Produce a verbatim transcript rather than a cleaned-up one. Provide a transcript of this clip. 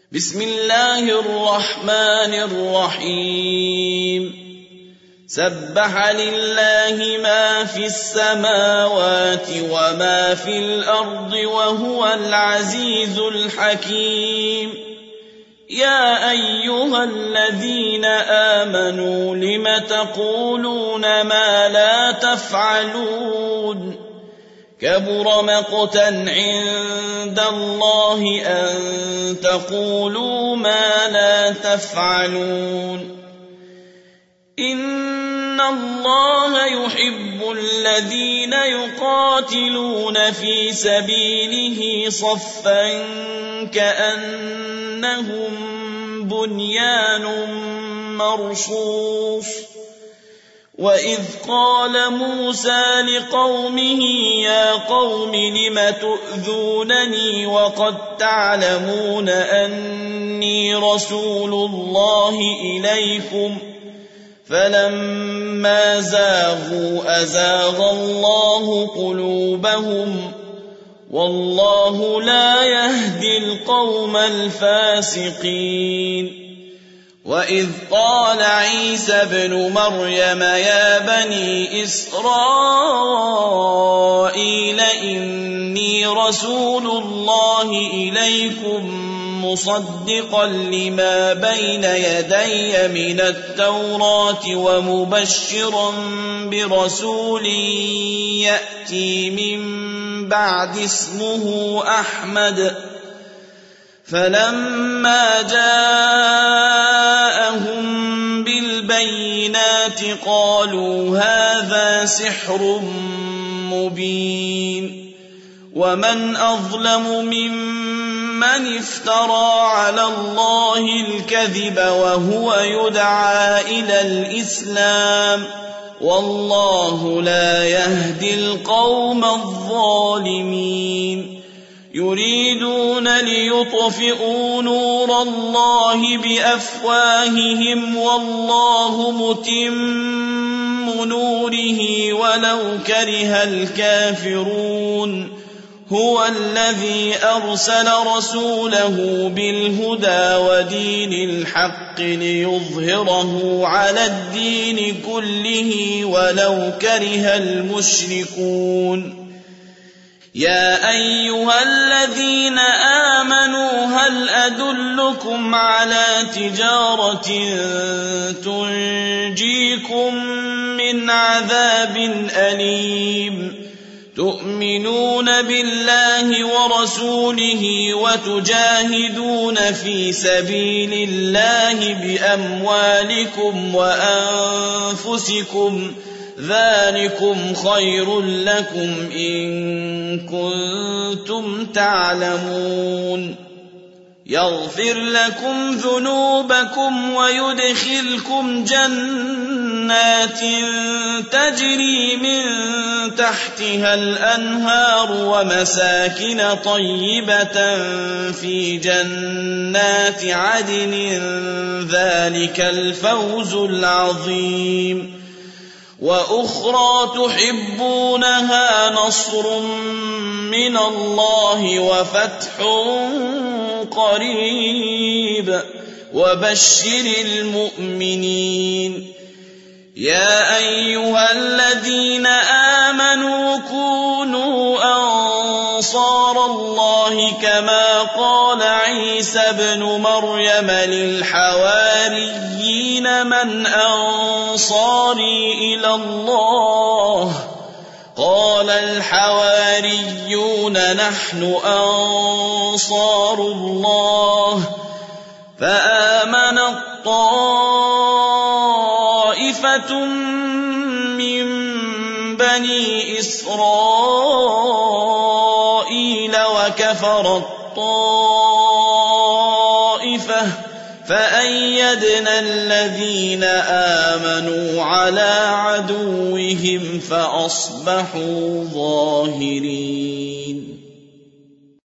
بسم الله الرحمن الرحيم سبح لله ما في السماوات وما في الأرض وهو العزيز الحكيم يا أيها الذين آمنوا لم تقولون ما لا تفعلون كبر مقتا عند الله أن تقولوا ما لا تفعلون إن الله يحب الذين يقاتلون في سبيله صفا كأنهم بنيان مرصوص وإذ قال موسى لقومه يا قوم لم تؤذونني وقد تعلمون أني رسول الله إليكم فلما زاغوا أزاغ الله قلوبهم والله لا يهدي القوم الفاسقين وإذ قال عيسى ابن مريم يا بني إسرائيل إني رسول الله إليكم مصدقا لما بين يدي من التوراة ومبشرا برسول يأتي من بعد اسمه أحمد فلما جاءهم بالبينات قالوا هذا سحر مبين ومن أظلم ممن افترى على الله الكذب وهو يدعى إلى الإسلام والله لا يهدي القوم الظالمين يريدون ليطفئوا نور الله بأفواههم والله متم نوره ولو كره الكافرون هو الذي أرسل رسوله بالهدى ودين الحق ليظهره على الدين كله ولو كره المشركون يا أيها الذين آمنوا هل أدلكم على تجارة تنجيكم من عذاب أليم تؤمنون بالله ورسوله وتجاهدون في سبيل الله بأموالكم وأنفسكم ذلكم خير لكم إن كنتم تعلمون يغفر لكم ذنوبكم ويدخلكم جنات تجري من تحتها الأنهار ومساكن طيبة في جنات عدن ذلك الفوز العظيم وأخرى تحبونها نصر من الله وفتح قريب وبشر المؤمنين يا أيها الذين آمنوا كونوا أنصار الله كما قال عيسى ابن مريم للحواريين من أنصاري إلى الله قال الحواريون نحن أنصار الله فآمن الطائفة من بني إسرائيل وكفر الطائفة فأيدنا الذين آمنوا على عدوهم فأصبحوا ظاهرين